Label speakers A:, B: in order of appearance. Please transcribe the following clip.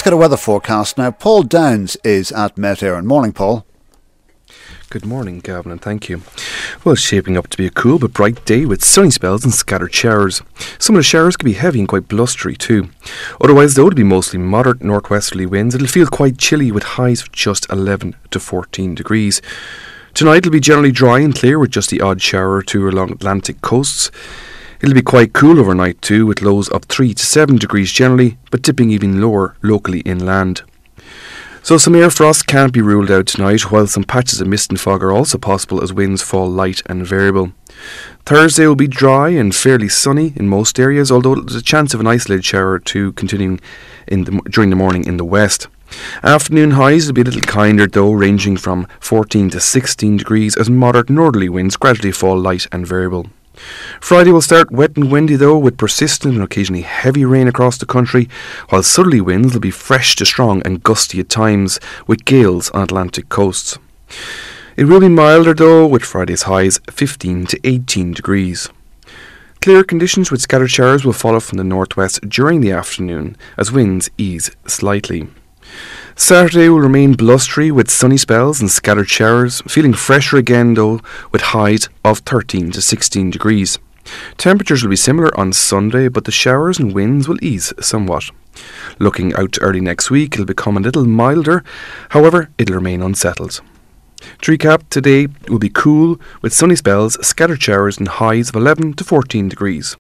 A: get a weather forecast now. Paul Downs is at Met Éireann. Morning, Paul.
B: Good morning, Gavin, and thank you. Well, it's shaping up to be a cool but bright day with sunny spells and scattered showers. Some of the showers can be heavy and quite blustery too. Otherwise, though, it'll be mostly moderate northwesterly winds. It'll feel quite chilly with highs of just 11 to 14 degrees. Tonight it'll be generally dry and clear with just the odd shower or two along Atlantic coasts. It'll be quite cool overnight too, with lows of 3 to 7 degrees generally, but dipping even lower locally inland. So some air frost can't be ruled out tonight, while some patches of mist and fog are also possible as winds fall light and variable. Thursday will be dry and fairly sunny in most areas, although there's a chance of an isolated shower or two continuing during the morning in the west. Afternoon highs will be a little kinder though, ranging from 14 to 16 degrees as moderate northerly winds gradually fall light and variable. Friday will start wet and windy though, with persistent and occasionally heavy rain across the country, while southerly winds will be fresh to strong and gusty at times, with gales on Atlantic coasts. It will be milder though, with Friday's highs 15 to 18 degrees. Clear conditions with scattered showers will follow from the northwest during the afternoon as winds ease slightly. Saturday will remain blustery with sunny spells and scattered showers, feeling fresher again though, with highs of 13 to 16 degrees. Temperatures will be similar on Sunday, but the showers and winds will ease somewhat. Looking out to early next week, it'll become a little milder, however, it'll remain unsettled. To recap, today will be cool with sunny spells, scattered showers and highs of 11 to 14 degrees.